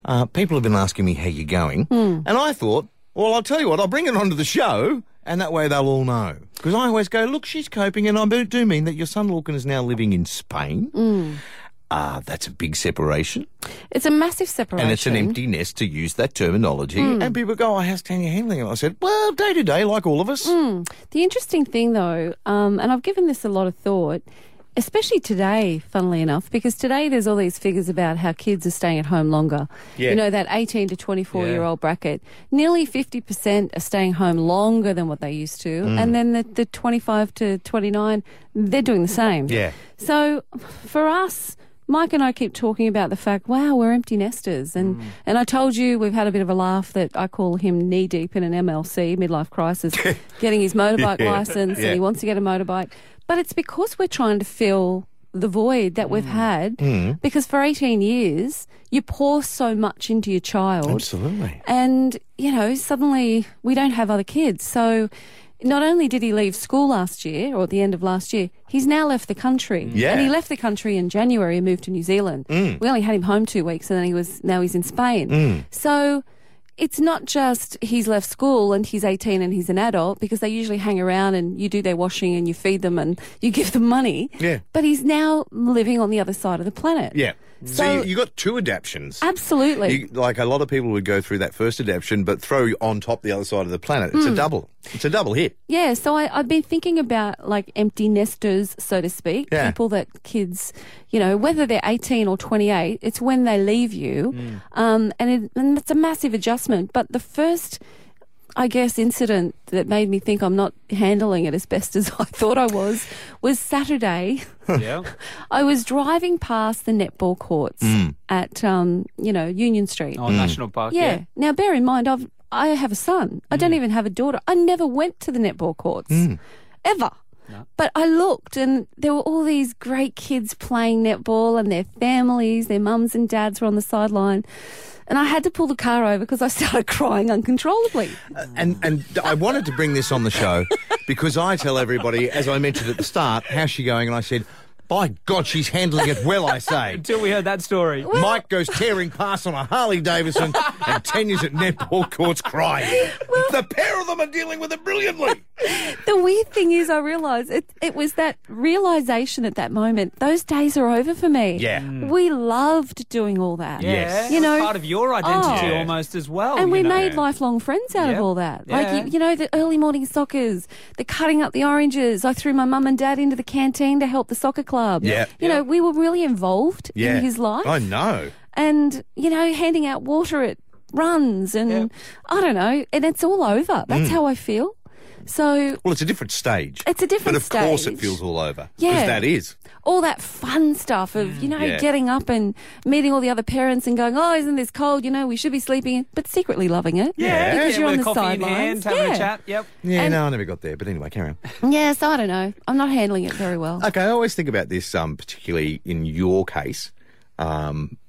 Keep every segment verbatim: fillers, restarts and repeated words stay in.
uh, people have been asking me how you're going. Mm. And I thought, well, I'll tell you what, I'll bring it onto the show and that way they'll all know. Because I always go, look, she's coping, and I do mean that your son Lorcan is now living in Spain. Mm. Uh, that's a big separation. It's a massive separation. And it's an empty nest, to use that terminology. Mm. And people go, oh, how's Tanya handling it? I said, well, day to day, like all of us. Mm. The interesting thing, though, um, and I've given this a lot of thought, especially today, funnily enough, because today there's all these figures about how kids are staying at home longer. Yeah. You know, that eighteen to twenty-four-year-old yeah. bracket. Nearly fifty percent are staying home longer than what they used to. Mm. And then the, the twenty-five to twenty-nine, they're doing the same. Yeah. So for us, Mike and I keep talking about the fact, wow, we're empty nesters. And, mm. and I told you we've had a bit of a laugh that I call him knee-deep in an M L C, midlife crisis, getting his motorbike yeah. licence, yeah. and he wants to get a motorbike. But it's because we're trying to fill the void that mm. we've had, mm. because for eighteen years, you pour so much into your child. Absolutely. And, you know, suddenly we don't have other kids. So not only did he leave school last year, or at the end of last year, he's now left the country. Yeah. And he left the country in January and moved to New Zealand. Mm. We only had him home two weeks and then he was now he's in Spain. Mm. So it's not just he's left school and he's eighteen and he's an adult, because they usually hang around and you do their washing and you feed them and you give them money. Yeah. But he's now living on the other side of the planet. Yeah. So, so you, you got two adaptions. Absolutely. You, like a lot of people would go through that first adaption, but throw on top the other side of the planet. It's mm. a double. It's a double hit. Yeah, so I, I've been thinking about like empty nesters, so to speak, yeah. people that kids, you know, whether they're eighteen or twenty-eight, it's when they leave you. Mm. Um, and, it, and it's a massive adjustment. But the first, I guess, incident that made me think I'm not handling it as best as I thought I was, was Saturday. Yeah. I was driving past the netball courts mm. at, um, you know, Union Street. Oh, mm. National Park, yeah. yeah. Now, bear in mind, I've, I have a son. I mm. don't even have a daughter. I never went to the netball courts, mm. ever. No. But I looked and there were all these great kids playing netball and their families, their mums and dads were on the sideline. And I had to pull the car over because I started crying uncontrollably. Uh, and and I wanted to bring this on the show because I tell everybody, as I mentioned at the start, how's she going? And I said, by God, she's handling it well, I say. Until we heard that story. Well, Mike goes tearing past on a Harley Davidson and Tanya's at netball courts crying. Well, the pair of them are dealing with it brilliantly. The weird thing is I realised it, it was that realisation at that moment. Those days are over for me. Yeah. Mm. We loved doing all that. Yeah. Yes. You know, it was part of your identity oh. almost as well. And we you know. made lifelong friends out Yep. of all that. Yeah. Like, you, you know, the early morning soccers, the cutting up the oranges. I threw my mum and dad into the canteen to help the soccer club. Yeah. You know, we were really involved Yeah. in his life. I know. And, you know, handing out water at runs and Yep. I don't know. And it's all over. That's Mm. how I feel. So Well, it's a different stage. it's a different But of stage. course it feels all over. Yeah. Because that is. All that fun stuff of, you know, Yeah. getting up and meeting all the other parents and going, oh, isn't this cold? You know, we should be sleeping in, but secretly loving it. Yeah. Because yeah, you're with on a the coffee in sidelines. hand, having yeah. a chat. Yep. Yeah, And- no, I never got there. But anyway, carry on. Yeah, so I don't know. I'm not handling it very well. Okay, I always think about this, um, particularly in your case, um,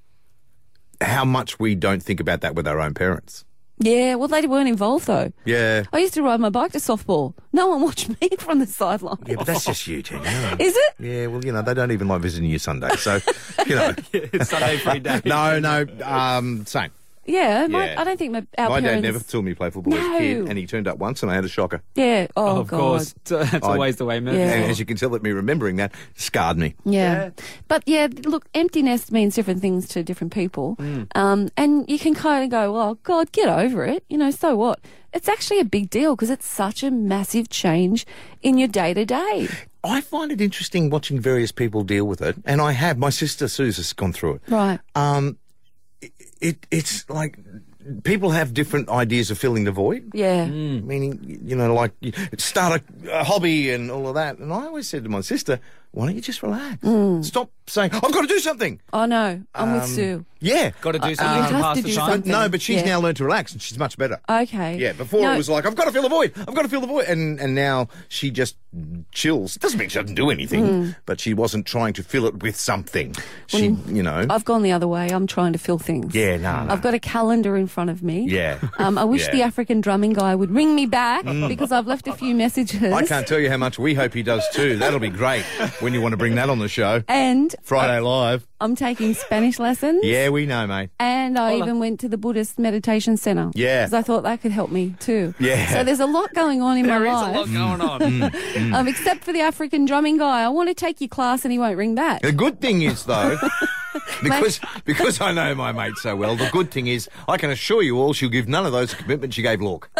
how much we don't think about that with our own parents. Yeah, well, they weren't involved, though. Yeah. I used to ride my bike to softball. No one watched me from the sideline. Yeah, but that's just you, Tanya. Is it? Yeah, well, you know, they don't even like visiting you Sunday, so, you know. It's Sunday free day. no, no, um, same. Yeah, my, Yeah. I don't think my our My dad parents... never saw me play football as a kid, No. and he turned up once and I had a shocker. Yeah, oh, Oh, of God. course. That's I- always the way, man. Yeah. And as you can tell at me remembering that, scarred me. Yeah. Yeah. But yeah, look, empty nest means different things to different people. Mm. Um, and you can kind of go, well, God, get over it. You know, so what? It's actually a big deal because it's such a massive change in your day to day. I find it interesting watching various people deal with it, and I have. My sister Suze has gone through it. Right. Um, it, it it's like people have different ideas of filling the void. Yeah. Meaning, you know, like you start a, a hobby and all of that. And I always said to my sister, why don't you just relax? Stop saying, I've got to do something. Oh, no. I'm with Um, Sue. Yeah. Got to do you something to have pass to the do time. something. No, but she's Yeah. now learned to relax and she's much better. Okay. Yeah, before No, it was like, I've got to fill the void. I've got to fill the void. And and now she just chills. It doesn't mean she doesn't do anything, Hmm. but she wasn't trying to fill it with something. She, you know. I've gone the other way. I'm trying to fill things. Yeah, no, no. I've got a calendar in front of me. Yeah. Um, I wish Yeah. the African drumming guy would ring me back because I've left a few messages. I can't tell you how much we hope he does too. That'll be great. when you want to bring that on the show. And Friday Live. I'm taking Spanish lessons. Yeah, we know, mate. And I Hola. even went to the Buddhist meditation centre. Yeah. Because I thought that could help me too. Yeah. So there's a lot going on in There my is life. a lot going on. Um, except for the African drumming guy. I want to take your class and he won't ring back. The good thing is, though, because because I know my mate so well, the good thing is I can assure you all she'll give none of those commitments she gave Lork.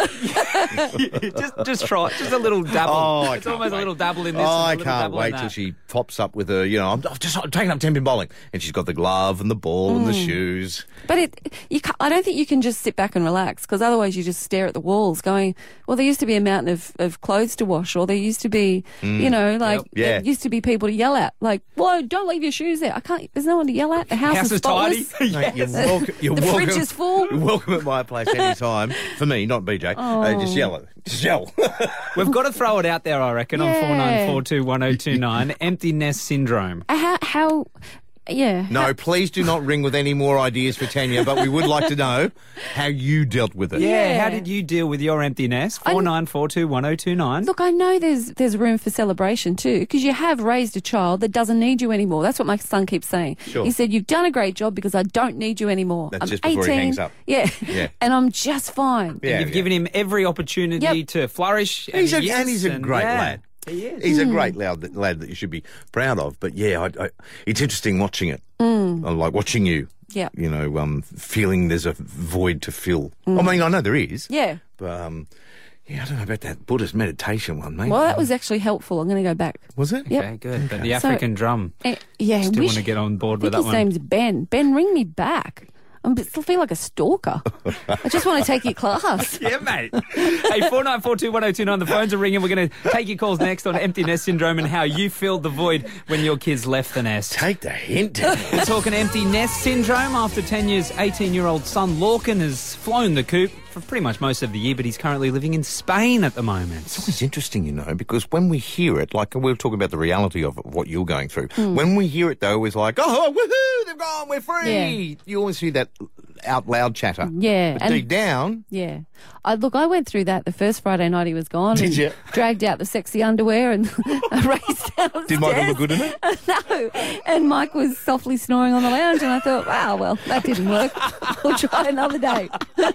just, just try, just a little dabble. Oh, I it's can't almost wait. a little dabble in this. Oh, and a I little can't dabble in wait that. till she pops up with her, you know, I'm, I've just I'm taking up ten pin bowling. And she's got the glove and the ball and the shoes. But it, you ca I don't think you can just sit back and relax because otherwise you just stare at the walls going, well, there used to be a mountain of, of clothes to wash or there used to be, you know, like Yep. Yeah. there used to be people to yell at. Like, whoa, don't leave your shoes there. I can't, there's no one to yell at. The house, House is is tidy. spotless. Mate, you're welcome. You're The welcome. fridge is full. You're welcome at my place any time. For me, not B J. Uh, just yell it. Just yell. We've got to throw it out there, I reckon, on Yeah. four nine four two one oh two nine. Empty nest syndrome. Uh, How, how, yeah. No, please do not ring with any more ideas for Tanya, but we would like to know how you dealt with it. Yeah. Yeah. How did you deal with your empty nest? Four nine four two one oh two nine. Look, I know there's there's room for celebration too, because you have raised a child that doesn't need you anymore. That's what my son keeps saying. Sure. He said, "You've done a great job because I don't need you anymore." That's I'm just before he eighteen. hangs up. Yeah, Yeah. and I'm just fine. Yeah, You've yeah. given him every opportunity Yep. to flourish. He's a, and, yes, and he's a and great yeah, lad. He is. He's a Hmm. great lad, lad that you should be proud of. But yeah, I, I, it's interesting watching it. Hmm. I like watching you. Yeah. You know, um, feeling there's a void to fill. I mean, I know there is. Yeah. But um, yeah, I don't know about that Buddhist meditation one, mate. Well, that was actually helpful. I'm going to go back. Was it? Yep. Okay, good. But the African drum. Eh, yeah, Still wish, want to get on board I with think that his one. name's Ben. Ben, ring me back. I still feel like a stalker. I just want to take your class. Yeah, mate. Hey, four nine four two one oh two nine. The phones are ringing. We're going to take your calls next on empty nest syndrome and how you filled the void when your kids left the nest. Take the hint. We're talking empty nest syndrome after ten years, eighteen-year-old son Lorcan has flown the coop for pretty much most of the year, but he's currently living in Spain at the moment. It's interesting, you know, because when we hear it, like we were talking about the reality of what you're going through. Hmm. When we hear it, though, it's like, oh, woohoo, they've gone, we're free. Yeah. You always hear that out loud chatter. Yeah, But and- deep down, Yeah. I, look, I went through that the first Friday night he was gone. Did and you? Dragged out the sexy underwear and raced downstairs. did Michael look good in it? No. And Mike was softly snoring on the lounge and I thought, wow, well, that didn't work. We'll try another day.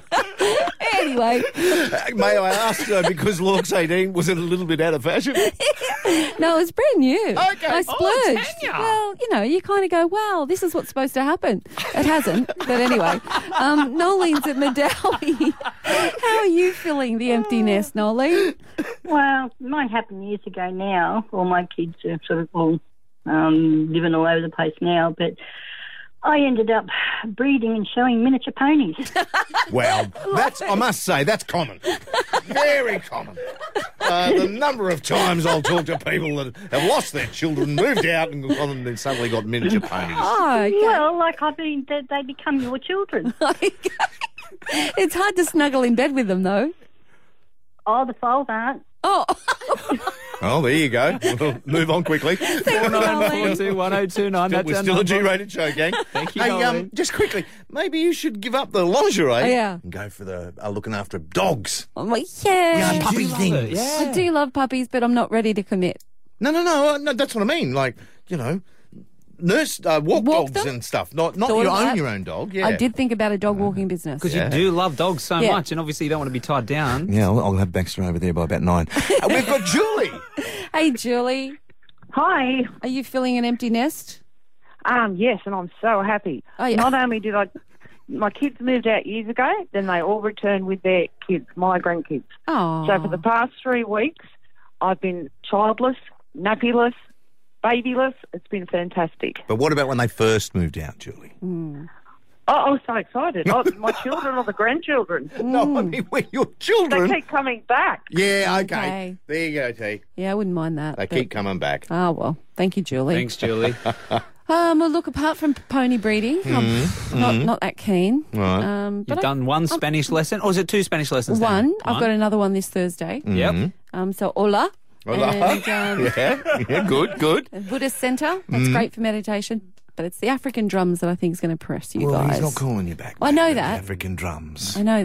Anyway, Uh, May I ask, uh, because Lork's eighteen, was it a little bit out of fashion? no, it's brand new. Okay. I Oh, splurged. Tanya. Well, you know, you kind of go, wow, this is what's supposed to happen. It hasn't. But anyway, um, Nolene's at Madawi. How are you filling the empty nest, Nolene? Well, mine happened years ago now. All my kids are sort of all um, living all over the place now, but I ended up breeding and showing miniature ponies. Well, that's, I must say, that's common. Very common. Uh, the number of times I'll talk to people that have lost their children, moved out, and gone and then suddenly got miniature ponies. Oh, okay. Well, like I mean, they, they become your children. It's hard to snuggle in bed with them, though. Oh, the foals aren't. Oh, Oh, there you go. We'll move on quickly. four nine four two one oh two nine. That's We're our still a number. G-rated show, gang. Thank you, Hey, Nolene. um, just quickly, maybe you should give up the lingerie Oh, yeah. and go for the uh, looking after dogs. I'm like, yeah. Yeah, puppy do love things. it, yeah. I do love puppies, but I'm not ready to commit. No, no, no, uh, no. That's what I mean. Like, you know, nurse, uh, walk, Walk dogs them? and stuff. Not, not Thought you of own that. your own dog. Yeah, I did think about a dog walking business. Because Yeah. you do love dogs so Yeah. much, and obviously you don't want to be tied down. Yeah, I'll, I'll have Baxter over there by about nine. uh, we've got Julie. Hey, Julie, Hi. are you filling an empty nest? Um, yes, and I'm so happy. Oh, yeah. Not only did I, my kids moved out years ago, then they all returned with their kids, my grandkids. Oh, So for the past three weeks, I've been childless, nappyless, babyless. It's been fantastic. But what about when they first moved out, Julie? Oh, I was so excited. Oh, my children or the grandchildren. No, I mean, when your They children. keep coming back. Yeah, okay. Okay. There you go, T. yeah, I wouldn't mind that. They but- keep coming back. Oh, well, thank you, Julie. Thanks, Julie. Um, well, look, apart from pony breeding, I'm not, not that keen. Mm-hmm. Right. Um, but You've I- done one Spanish lesson, or is it two Spanish lessons? now? one. I've got another one this Thursday. Yep. Um, so, hola. Hola. And, um, Yeah, yeah, good, good. a Buddhist centre. That's great for meditation. But it's the African drums that I think is going to impress you Well, guys. he's not calling you back. I know man, that. the African drums. I know that.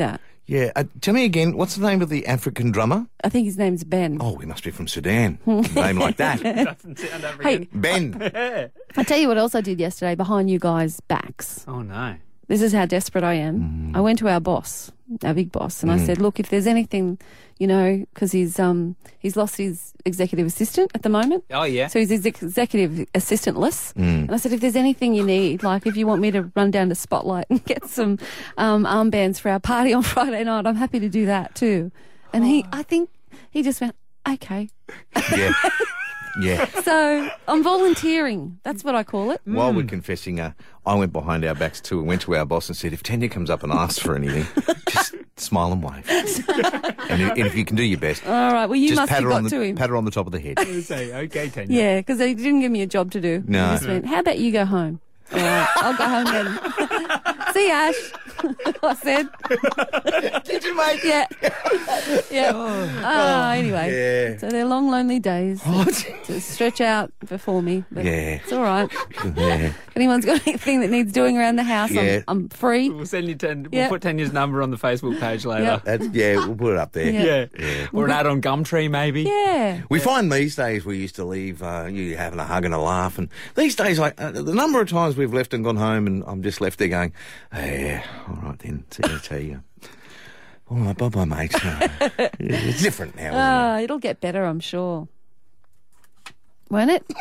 Yeah. Uh, tell me again, what's the name of the African drummer? I think his name's Ben. Oh, he must be from Sudan. Name like that. Doesn't sound Hey, African. Ben. I tell you what else I did yesterday behind you guys' backs. Oh, no. This is how desperate I am. Mm. I went to our boss, our big boss, and I said, look, if there's anything, you know, because he's um he's lost his executive assistant at the moment. Oh, yeah. So he's exec- executive assistantless. Mm. And I said, if there's anything you need, like if you want me to run down to Spotlight and get some um, armbands for our party on Friday night, I'm happy to do that too. And he, I think he just went, okay. Yeah. Yeah. So I'm volunteering. That's what I call it. While we're confessing, uh, I went behind our backs too and went to our boss and said, if Tanya comes up and asks for anything, just smile and wave. and, if, and if you can do your best, All right. Well, you just must pat have her, got on the, to him. pat her on the top of the head. Say, okay, Tanya. Yeah, because they didn't give me a job to do. No. They just went, how about you go home? All right, I'll go home then. See you, Ash. I said. Did you, mate? Yeah. Yeah. Oh, anyway. Yeah. So they're long, lonely days What? to stretch out before me. But Yeah. it's all right. Yeah. If anyone's got anything that needs doing around the house, Yeah. I'm, I'm free. We'll send you ten, Yeah. We'll put Tanya's number on the Facebook page later. Yeah. That's, yeah, we'll put it up there. Yeah. Yeah. Or an ad on Gumtree, maybe. Yeah. We find these days we used to leave, uh, you having a hug and a laugh, and these days, like uh, the number of times we've left and gone home, and I'm just left there going, "Yeah, all right then, see you, tell you, all right, bye bye, mate." Uh, it's different now. Isn't Ah, it'll get better, I'm sure. Won't it?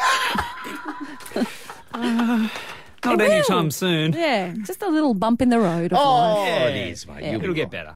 Not It anytime will. soon. Yeah. Just a little bump in the road. it? Of life. Oh, Yeah. it is, mate. Yeah. You'll be It'll get right. better.